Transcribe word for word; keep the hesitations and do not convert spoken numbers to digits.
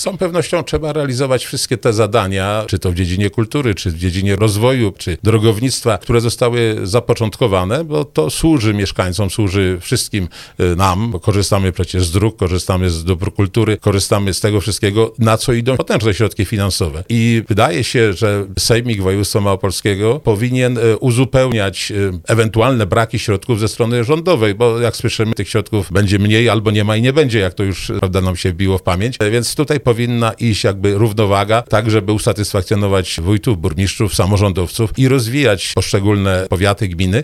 całą pewnością trzeba realizować wszystkie te zadania, czy to w dziedzinie kultury, czy w dziedzinie rozwoju, czy drogownictwa, które zostały zapoczątkowane, bo to służy mieszkańcom, służy wszystkim nam, bo korzystamy przecież z dróg, korzystamy z dóbr kultury, korzystamy z tego wszystkiego, na co idą potężne środki finansowe. I wydaje się, że Sejmik Województwa Małopolskiego powinien uzupełniać ewentualne braki środków ze strony rządowej, bo jak słyszymy, tych środków będzie mniej albo nie ma i nie będzie, jak to już prawda nam się wbiło w pamięć. Więc tutaj powinna iść jakby równowaga, tak żeby usatysfakcjonować wójtów, burmistrzów, samorządowców i rozwijać poszczególne powiaty, gminy,